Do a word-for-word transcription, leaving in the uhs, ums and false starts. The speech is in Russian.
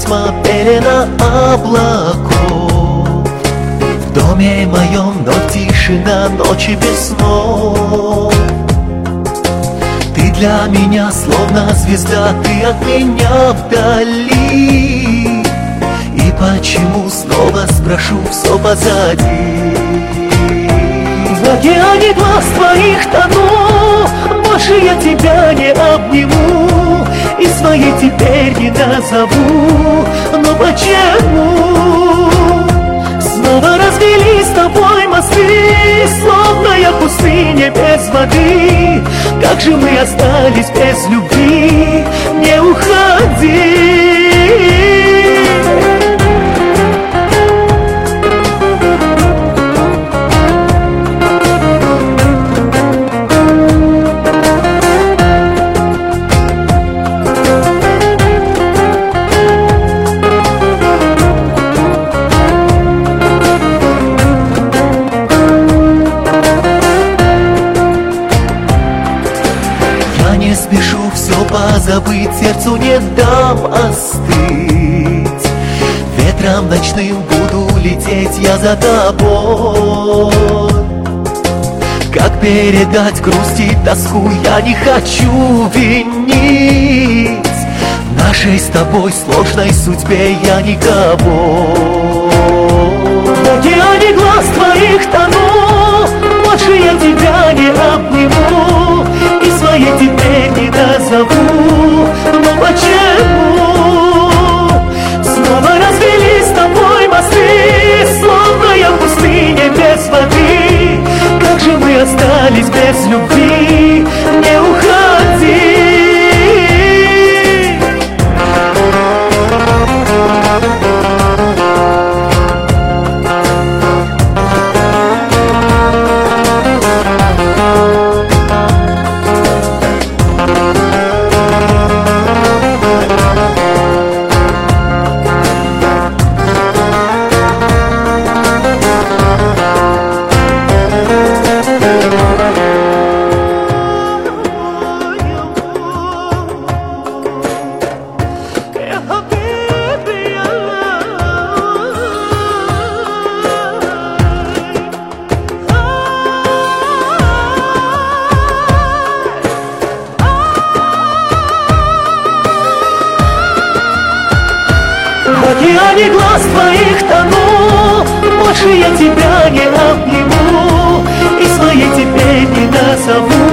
письма, пелена облаков. В доме моем, но тишина, ночи без снов. Ты для меня словно звезда, ты от меня вдали. И почему, снова спрошу, все позади? В океане глаз твоих тону, больше я тебя не обниму и своей теперь не назову. Но почему снова развели с тобой мосты, словно я в пустыне без воды? Как же мы остались без любви? Не уходи. Не спешу все позабыть, сердцу не дам остыть. Ветром ночным буду лететь я за тобой. Как передать грусть и тоску, я не хочу винить. В нашей с тобой сложной судьбе я никого. В океане глаз твоих тону, больше я тебя не обниму и своей теперь не назову. Но почему снова развели с тобой мосты, словно я в пустыне без воды? Как же мы остались без любви? Не уходи. В океане глаз твоих тону, больше я тебя не обниму и своей теперь не назову.